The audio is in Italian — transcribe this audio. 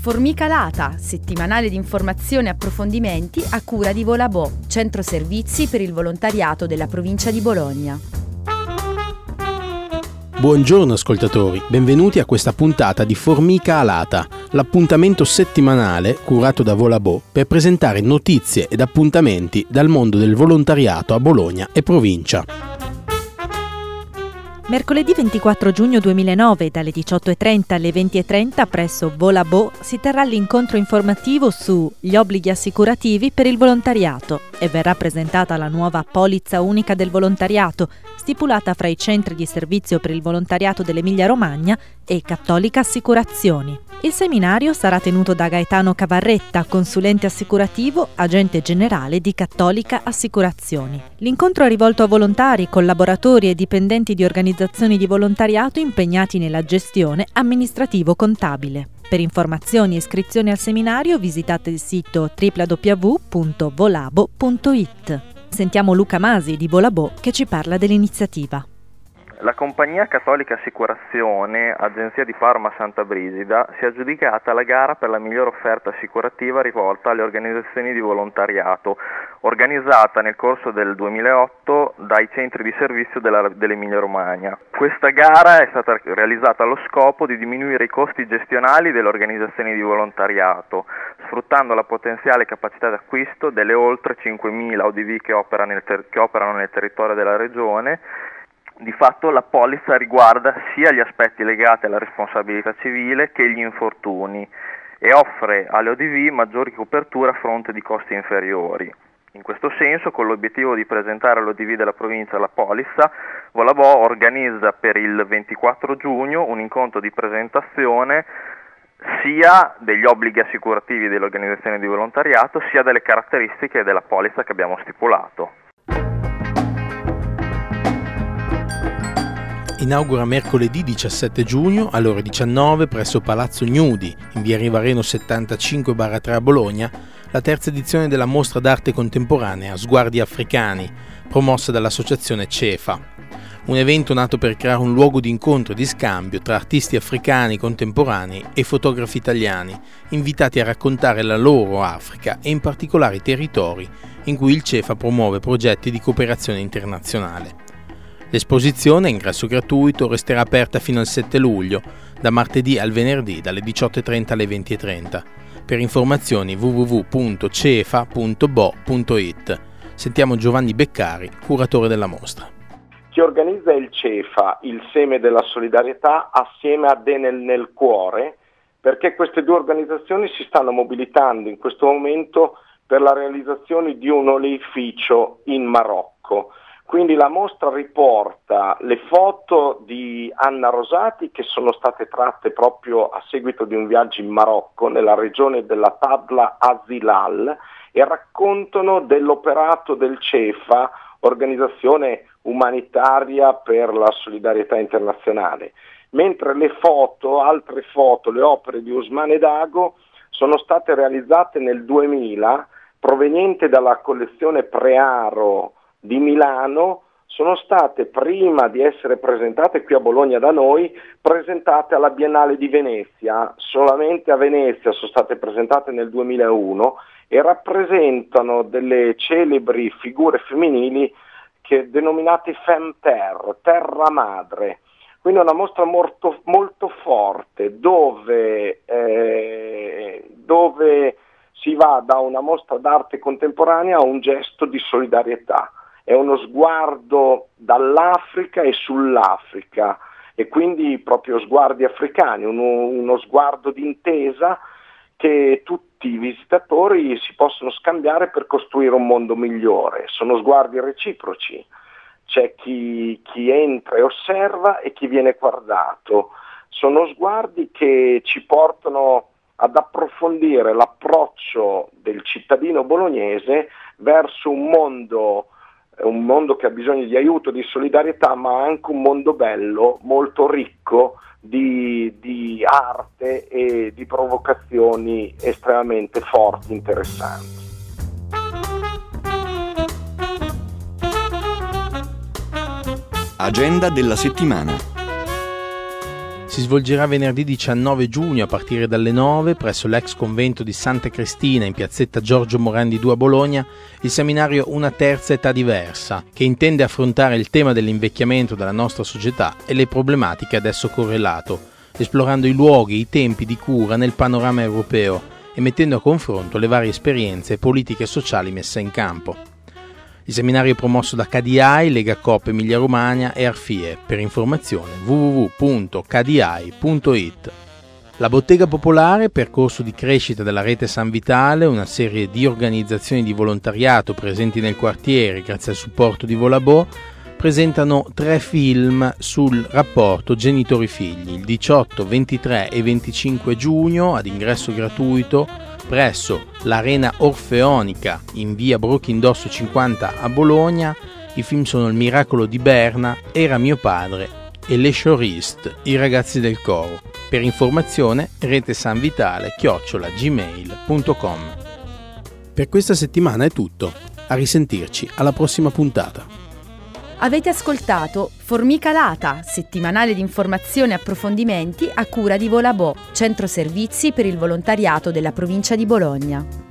Formica Lata, settimanale di informazioni e approfondimenti a cura di Volabò, centro servizi per il volontariato della provincia di Bologna. Buongiorno ascoltatori, benvenuti a questa puntata di Formica Alata, l'appuntamento settimanale curato da Volabò per presentare notizie ed appuntamenti dal mondo del volontariato a Bologna e provincia. Mercoledì 24 giugno 2009, dalle 18.30 alle 20.30 presso Volabò si terrà l'incontro informativo su gli obblighi assicurativi per il volontariato e verrà presentata la nuova polizza unica del volontariato, stipulata fra i centri di servizio per il volontariato dell'Emilia-Romagna e Cattolica Assicurazioni. Il seminario sarà tenuto da Gaetano Cavarretta, consulente assicurativo, agente generale di Cattolica Assicurazioni. L'incontro è rivolto a volontari, collaboratori e dipendenti di organizzazioni di volontariato impegnati nella gestione amministrativo-contabile. Per informazioni e iscrizioni al seminario visitate il sito www.volabo.it. Sentiamo Luca Masi di Volabò che ci parla dell'iniziativa. La compagnia Cattolica Assicurazione, agenzia di Parma Santa Brisida, si è aggiudicata la gara per la migliore offerta assicurativa rivolta alle organizzazioni di volontariato, organizzata nel corso del 2008 dai centri di servizio dell'Emilia Romagna. Questa gara è stata realizzata allo scopo di diminuire i costi gestionali delle organizzazioni di volontariato, sfruttando la potenziale capacità d'acquisto delle oltre 5.000 ODV che operano nel territorio della regione. Di fatto la polizza riguarda sia gli aspetti legati alla responsabilità civile che gli infortuni e offre alle ODV maggiori coperture a fronte di costi inferiori. In questo senso, con l'obiettivo di presentare all'ODV della provincia la polizza, Volabò organizza per il 24 giugno un incontro di presentazione sia degli obblighi assicurativi delle organizzazioni di volontariato sia delle caratteristiche della polizza che abbiamo stipulato. Inaugura mercoledì 17 giugno alle ore 19 presso Palazzo Gnudi, in via Rivareno 75/3 a Bologna, la terza edizione della mostra d'arte contemporanea Sguardi Africani, promossa dall'associazione CEFA. Un evento nato per creare un luogo di incontro e di scambio tra artisti africani contemporanei e fotografi italiani, invitati a raccontare la loro Africa e in particolare i territori in cui il CEFA promuove progetti di cooperazione internazionale. L'esposizione, a ingresso gratuito, resterà aperta fino al 7 luglio, da martedì al venerdì dalle 18.30 alle 20.30. Per informazioni www.cefa.bo.it. Sentiamo Giovanni Beccari, curatore della mostra. Chi organizza il CEFA, il seme della solidarietà, assieme a Denel nel cuore, perché queste due organizzazioni si stanno mobilitando in questo momento per la realizzazione di un oleificio in Marocco. Quindi la mostra riporta le foto di Anna Rosati che sono state tratte proprio a seguito di un viaggio in Marocco, nella regione della Tadla Azilal, e raccontano dell'operato del CEFA, organizzazione umanitaria per la solidarietà internazionale. Mentre altre foto, le opere di Ousmane Dago sono state realizzate nel 2000, provenienti dalla collezione Prearo di Milano, sono state, prima di essere presentate qui a Bologna da noi, presentate alla Biennale di Venezia. Solamente a Venezia sono state presentate nel 2001 e rappresentano delle celebri figure femminili denominate Femme Terre, terra madre. Quindi è una mostra molto, molto forte dove si va da una mostra d'arte contemporanea a un gesto di solidarietà. È uno sguardo dall'Africa e sull'Africa, e quindi proprio sguardi africani, uno sguardo d'intesa che tutti i visitatori si possono scambiare per costruire un mondo migliore. Sono sguardi reciproci, c'è chi entra e osserva e chi viene guardato. Sono sguardi che ci portano ad approfondire l'approccio del cittadino bolognese verso un mondo che ha bisogno di aiuto, di solidarietà, ma anche un mondo bello, molto ricco di arte e di provocazioni estremamente forti, interessanti. Agenda della settimana. Si svolgerà venerdì 19 giugno a partire dalle 9 presso l'ex convento di Santa Cristina in piazzetta Giorgio Morandi 2 a Bologna il seminario Una terza età diversa, che intende affrontare il tema dell'invecchiamento della nostra società e le problematiche ad esso correlato, esplorando i luoghi e i tempi di cura nel panorama europeo e mettendo a confronto le varie esperienze e politiche sociali messe in campo. Il seminario è promosso da KDI, Lega Coop Emilia Romagna e Arfie. Per informazione www.kdi.it. La Bottega Popolare, percorso di crescita della rete San Vitale, una serie di organizzazioni di volontariato presenti nel quartiere grazie al supporto di Volabo, presentano 3 film sul rapporto genitori-figli il 18, 23 e 25 giugno ad ingresso gratuito presso l'Arena Orfeonica in via Brochindosso 50 a Bologna. I film sono Il miracolo di Berna, Era mio padre e Les Choristes, i ragazzi del coro. Per informazione retesanvitale@gmail.com. Per questa settimana è tutto. A risentirci alla prossima puntata. Avete ascoltato Formica Lata, settimanale di informazioni e approfondimenti a cura di Volabo, centro servizi per il volontariato della provincia di Bologna.